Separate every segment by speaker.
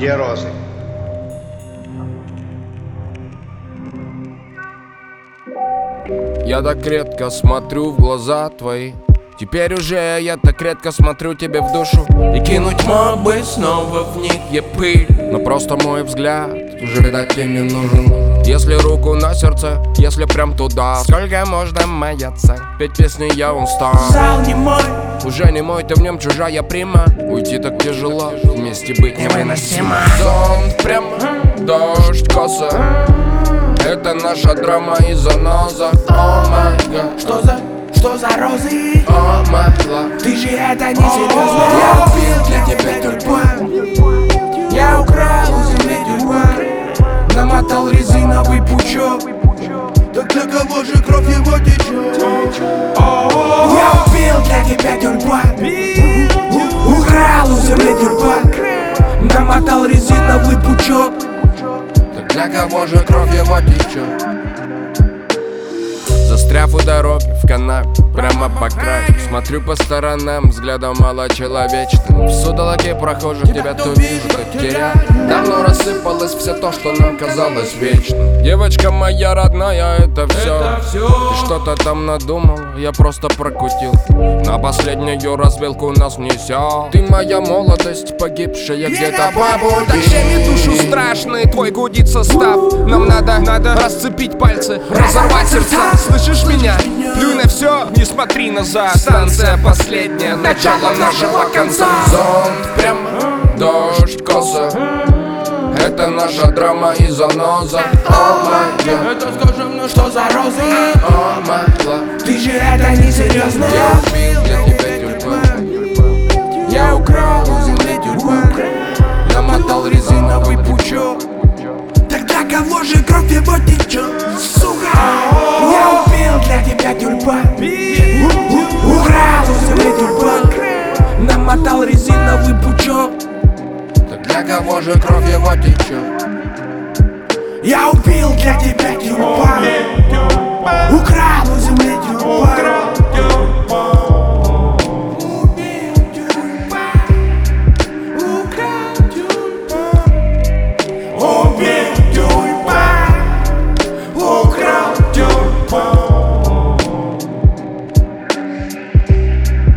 Speaker 1: Где розы?
Speaker 2: Я так редко смотрю в глаза твои. Теперь уже я так редко смотрю тебе в душу. И кинуть мог бы снова в них я пыль. Но просто мой взгляд уже так тебе не нужен. Если руку на сердце, если прям туда. Сколько можно мояться? Петь песни я устал.
Speaker 3: Зал не мой,
Speaker 2: уже не мой, ты в нем чужая прима. Уйти так тяжело, вместе быть невыносимо. Зонт прямо, дождь коса. Это наша драма и заноза. О май гад.
Speaker 3: что за розы?
Speaker 2: О май гад.
Speaker 3: Ты же это не серьезно. Я убил для тебя тюльпан. Я украл у земли тюльпан. Намотал резиновый пучок. Так для кого же кровь его течет? Я убил для тебя тюльпан. Украл у земли тюльпан. Намотал резиновый пучок.
Speaker 2: Так для кого же кровь его течет? Застряв у дороги, в канаве, прямо по краю. Смотрю по сторонам, взглядом малочеловечным. В судолоке прохожих тебя то вижу, то теряю. Давно рассыпалось все то, что нам казалось вечным. Девочка моя родная, это все. Ты что-то там надумал, я просто прокутил. На последнюю развилку нас несет. Ты моя молодость, погибшая где-то по пути.
Speaker 4: Так щемит душу страшный твой гудит состав. Нам надо расцепить пальцы, разорвать сердца. Слышишь меня? Плюй на все, не смотри назад. Станция последняя, начало нашего конца.
Speaker 2: Зонт прямо, дождь коса. Это наша драма и заноза. О май гад.
Speaker 3: Это скажи мне, что за розы?
Speaker 2: О май гад.
Speaker 3: Ты же это не серьезно.
Speaker 2: Я убил для тебя тюльпан.
Speaker 3: Я украл у земли тюльпан. Намотал резиновый пучок. Тогда кого же кровь его течет? Сука! Я убил для тебя тюльпан. Украл у земли тюльпан. Намотал резиновый пучок.
Speaker 2: Так для кого же кровь его течет?
Speaker 3: Я убил для тебя тюльпан. Украл у земли тюльпан.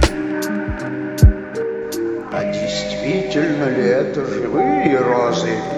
Speaker 1: А действительно ли это живые розы?